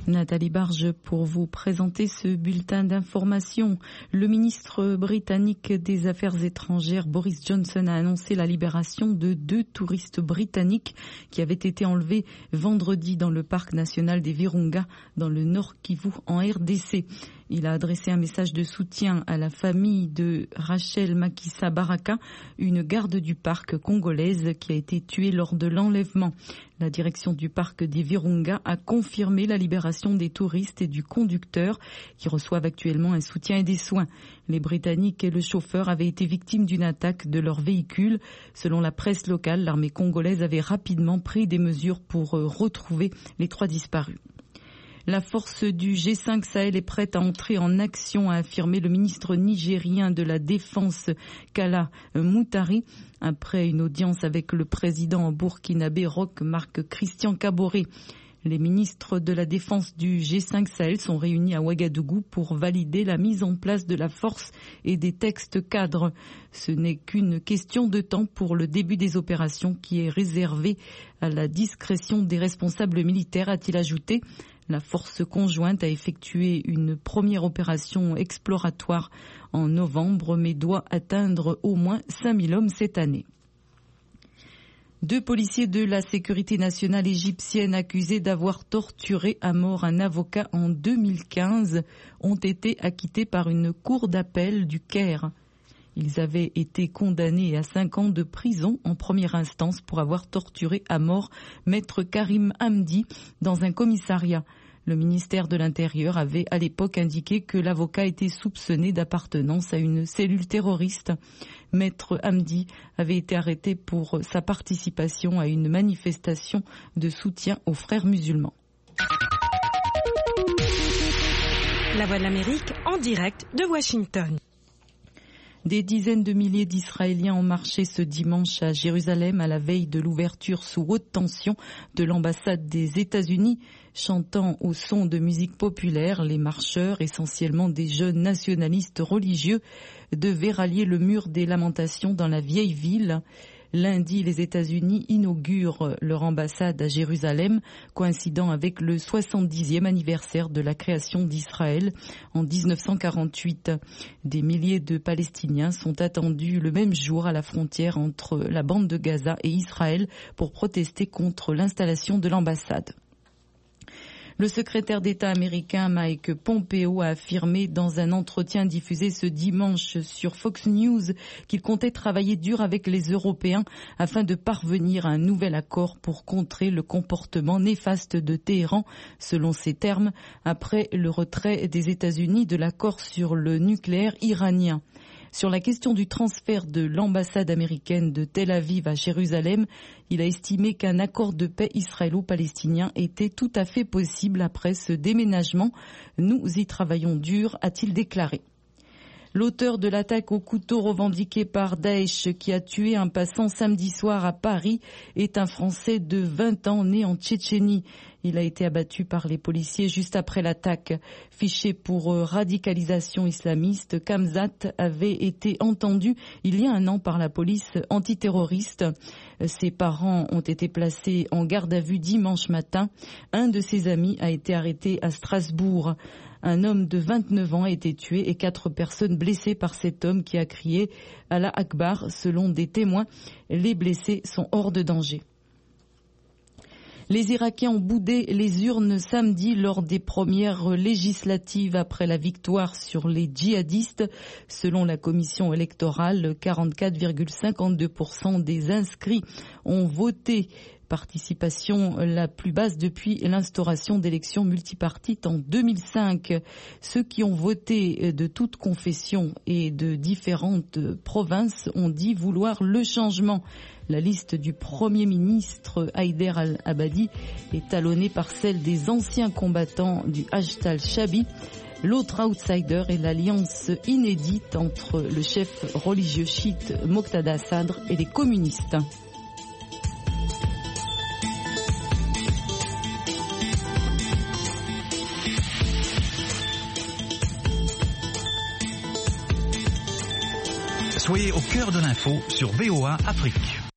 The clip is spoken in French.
Nathalie Barge pour vous présenter ce bulletin d'information. Le ministre britannique des Affaires étrangères Boris Johnson a annoncé la libération de 2 touristes britanniques qui avaient été enlevés vendredi dans le parc national des Virunga dans le Nord Kivu en RDC. Il a adressé un message de soutien à la famille de Rachel Makissa Baraka, une garde du parc congolaise qui a été tuée lors de l'enlèvement. La direction du parc des Virunga a confirmé la libération des touristes et du conducteur qui reçoivent actuellement un soutien et des soins. Les Britanniques et le chauffeur avaient été victimes d'une attaque de leur véhicule. Selon la presse locale, l'armée congolaise avait rapidement pris des mesures pour retrouver les 3 disparus. La force du G5 Sahel est prête à entrer en action, a affirmé le ministre nigérien de la Défense, Kala Moutari, après une audience avec le président burkinabé Roch Marc Christian Kaboré. Les ministres de la Défense du G5 Sahel sont réunis à Ouagadougou pour valider la mise en place de la force et des textes cadres. Ce n'est qu'une question de temps pour le début des opérations qui est réservé à la discrétion des responsables militaires, a-t-il ajouté. La force conjointe a effectué une première opération exploratoire en novembre, mais doit atteindre au moins 5000 hommes cette année. 2 policiers de la sécurité nationale égyptienne accusés d'avoir torturé à mort un avocat en 2015 ont été acquittés par une cour d'appel du Caire. Ils avaient été condamnés à 5 ans de prison en première instance pour avoir torturé à mort maître Karim Hamdi dans un commissariat. Le ministère de l'Intérieur avait à l'époque indiqué que l'avocat était soupçonné d'appartenance à une cellule terroriste. Maître Hamdi avait été arrêté pour sa participation à une manifestation de soutien aux frères musulmans. La Voix de l'Amérique en direct de Washington. Des dizaines de milliers d'Israéliens ont marché ce dimanche à Jérusalem à la veille de l'ouverture sous haute tension de l'ambassade des États-Unis. Chantant au son de musique populaire, les marcheurs, essentiellement des jeunes nationalistes religieux, devaient rallier le mur des lamentations dans la vieille ville. Lundi, les États-Unis inaugurent leur ambassade à Jérusalem, coïncidant avec le 70e anniversaire de la création d'Israël en 1948. Des milliers de Palestiniens sont attendus le même jour à la frontière entre la bande de Gaza et Israël pour protester contre l'installation de l'ambassade. Le secrétaire d'État américain Mike Pompeo a affirmé dans un entretien diffusé ce dimanche sur Fox News qu'il comptait travailler dur avec les Européens afin de parvenir à un nouvel accord pour contrer le comportement néfaste de Téhéran, selon ses termes, après le retrait des États-Unis de l'accord sur le nucléaire iranien. Sur la question du transfert de l'ambassade américaine de Tel Aviv à Jérusalem, il a estimé qu'un accord de paix israélo-palestinien était tout à fait possible après ce déménagement. Nous y travaillons dur, a-t-il déclaré. L'auteur de l'attaque au couteau revendiquée par Daesh qui a tué un passant samedi soir à Paris est un Français de 20 ans né en Tchétchénie. Il a été abattu par les policiers juste après l'attaque. Fiché pour radicalisation islamiste, Kamzat avait été entendu il y a 1 an par la police antiterroriste. Ses parents ont été placés en garde à vue dimanche matin. Un de ses amis a été arrêté à Strasbourg. Un homme de 29 ans a été tué et 4 personnes blessées par cet homme qui a crié « Allah Akbar ». Selon des témoins, les blessés sont hors de danger. Les Irakiens ont boudé les urnes samedi lors des premières législatives après la victoire sur les djihadistes. Selon la commission électorale, 44,52% des inscrits ont voté. Participation la plus basse depuis l'instauration d'élections multipartites en 2005. Ceux qui ont voté de toutes confessions et de différentes provinces ont dit vouloir le changement. La liste du Premier ministre Haider al-Abadi est talonnée par celle des anciens combattants du Hashd al-Shabi. L'autre outsider est l'alliance inédite entre le chef religieux chiite Moqtada Sadr et les communistes. Soyez au cœur de l'info sur VOA Afrique.